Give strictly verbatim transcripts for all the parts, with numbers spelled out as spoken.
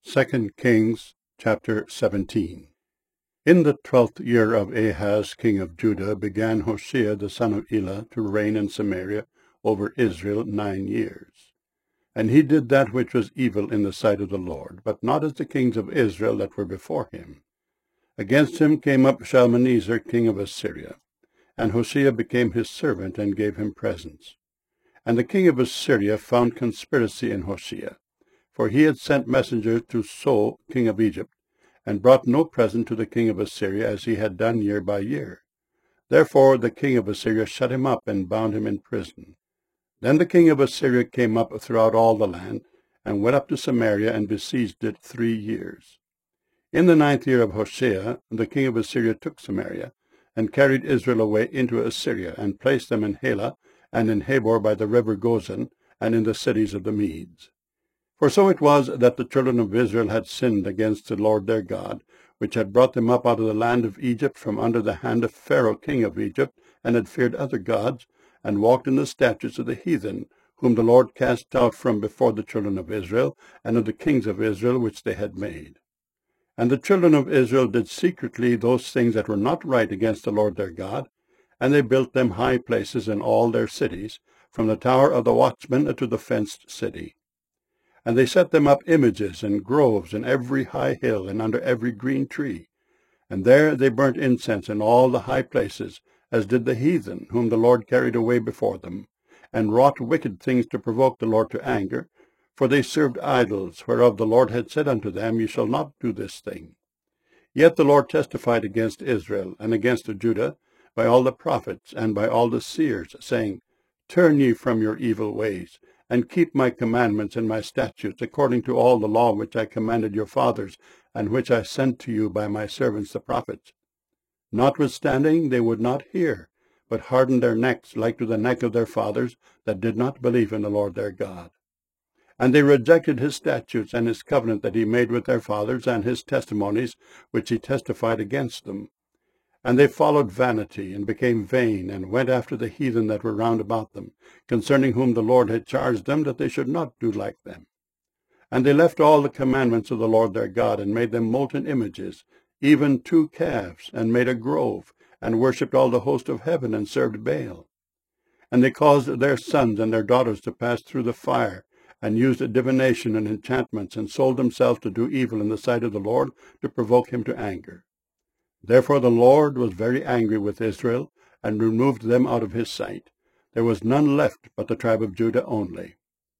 Second Kings chapter seventeen. In the twelfth year of Ahaz king of Judah began Hoshea the son of Elah to reign in Samaria over Israel nine years. And he did that which was evil in the sight of the Lord, but not as the kings of Israel that were before him. Against him came up Shalmaneser king of Assyria, and Hoshea became his servant and gave him presents. And the king of Assyria found conspiracy in Hoshea, for he had sent messengers to So king of Egypt, and brought no present to the king of Assyria, as he had done year by year. Therefore the king of Assyria shut him up and bound him in prison. Then the king of Assyria came up throughout all the land, and went up to Samaria, and besieged it three years. In the ninth year of Hoshea the king of Assyria took Samaria, and carried Israel away into Assyria, and placed them in Halah, and in Habor by the river Gozan, and in the cities of the Medes. For so it was that the children of Israel had sinned against the Lord their God, which had brought them up out of the land of Egypt from under the hand of Pharaoh king of Egypt, and had feared other gods, and walked in the statutes of the heathen, whom the Lord cast out from before the children of Israel, and of the kings of Israel which they had made. And the children of Israel did secretly those things that were not right against the Lord their God, and they built them high places in all their cities, from the tower of the watchman to the fenced city. And they set them up images and groves in every high hill and under every green tree. And there they burnt incense in all the high places, as did the heathen, whom the Lord carried away before them, and wrought wicked things to provoke the Lord to anger, for they served idols, whereof the Lord had said unto them, Ye shall not do this thing. Yet the Lord testified against Israel, and against Judah, by all the prophets, and by all the seers, saying, Turn ye from your evil ways, and keep my commandments and my statutes, according to all the law which I commanded your fathers, and which I sent to you by my servants the prophets. Notwithstanding they would not hear, but hardened their necks like to the neck of their fathers, that did not believe in the Lord their God. And they rejected his statutes and his covenant that he made with their fathers, and his testimonies which he testified against them. And they followed vanity, and became vain, and went after the heathen that were round about them, concerning whom the Lord had charged them that they should not do like them. And they left all the commandments of the Lord their God, and made them molten images, even two calves, and made a grove, and worshipped all the host of heaven, and served Baal. And they caused their sons and their daughters to pass through the fire, and used divination and enchantments, and sold themselves to do evil in the sight of the Lord, to provoke him to anger. Therefore the Lord was very angry with Israel, and removed them out of his sight. There was none left but the tribe of Judah only.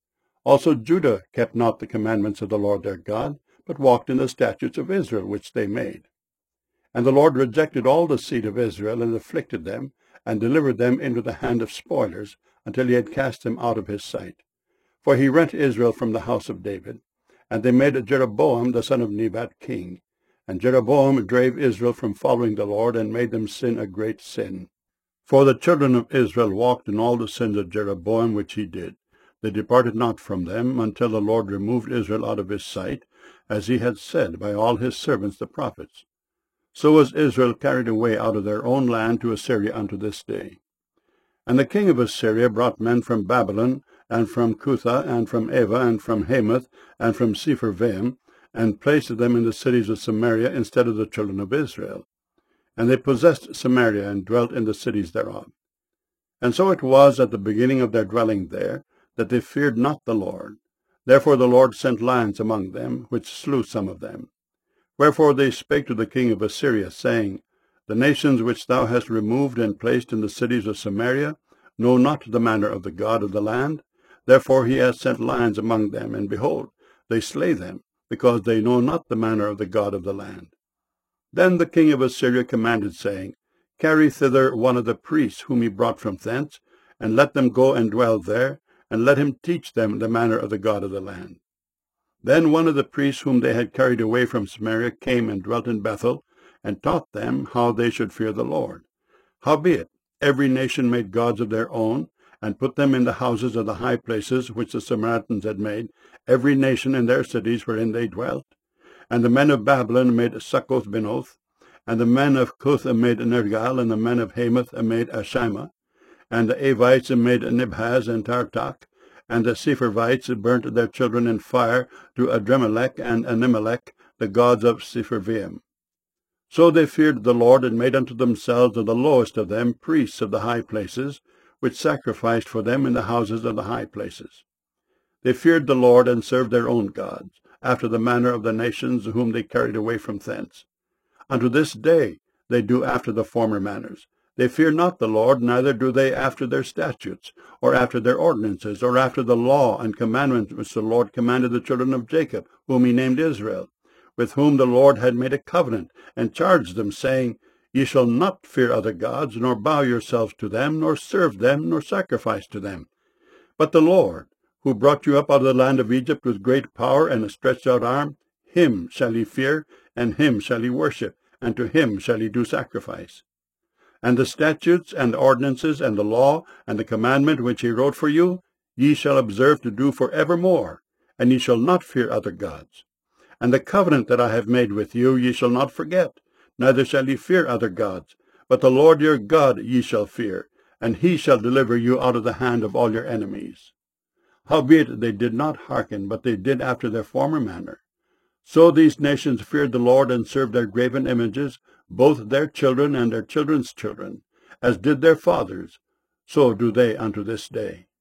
Also Judah kept not the commandments of the Lord their God, but walked in the statutes of Israel which they made. And the Lord rejected all the seed of Israel, and afflicted them, and delivered them into the hand of spoilers, until he had cast them out of his sight. For he rent Israel from the house of David, and they made Jeroboam the son of Nebat king. And Jeroboam drave Israel from following the Lord, and made them sin a great sin. For the children of Israel walked in all the sins of Jeroboam which he did. They departed not from them, until the Lord removed Israel out of his sight, as he had said by all his servants the prophets. So was Israel carried away out of their own land to Assyria unto this day. And the king of Assyria brought men from Babylon, and from Cutha, and from Ava, and from Hamath, and from Sepharvaim, and placed them in the cities of Samaria instead of the children of Israel. And they possessed Samaria, and dwelt in the cities thereof. And so it was at the beginning of their dwelling there, that they feared not the Lord. Therefore the Lord sent lions among them, which slew some of them. Wherefore they spake to the king of Assyria, saying, The nations which thou hast removed and placed in the cities of Samaria know not the manner of the God of the land. Therefore he hath sent lions among them, and behold, they slay them, because they know not the manner of the God of the land. Then the king of Assyria commanded, saying, Carry thither one of the priests whom he brought from thence, and let them go and dwell there, and let him teach them the manner of the God of the land. Then one of the priests whom they had carried away from Samaria came and dwelt in Bethel, and taught them how they should fear the Lord. Howbeit every nation made gods of their own, and put them in the houses of the high places which the Samaritans had made, every nation in their cities wherein they dwelt. And the men of Babylon made Succoth-Benoth, and the men of Cuth made Nergal, and the men of Hamath made Ashima, and the Avites made Nibhaz and Tartak, And the Sepharvites burnt their children in fire to Adremelech and Animelech, the gods of Sepharvaim. So they feared the Lord, and made unto themselves of the lowest of them priests of the high places, which sacrificed for them in the houses of the high places. They feared the Lord, and served their own gods, after the manner of the nations whom they carried away from thence. Unto this day they do after the former manners. They fear not the Lord, neither do they after their statutes, or after their ordinances, or after the law and commandments which the Lord commanded the children of Jacob, whom he named Israel, with whom the Lord had made a covenant, and charged them, saying, Ye shall not fear other gods, nor bow yourselves to them, nor serve them, nor sacrifice to them. But the Lord, who brought you up out of the land of Egypt with great power and a stretched out arm, him shall ye fear, and him shall ye worship, and to him shall ye do sacrifice. And the statutes, and the ordinances, and the law, and the commandment which he wrote for you, ye shall observe to do for evermore, and ye shall not fear other gods. And the covenant that I have made with you ye shall not forget, neither shall ye fear other gods, but the Lord your God ye shall fear, and he shall deliver you out of the hand of all your enemies. Howbeit they did not hearken, but they did after their former manner. So these nations feared the Lord, and served their graven images, both their children and their children's children, as did their fathers, so do they unto this day.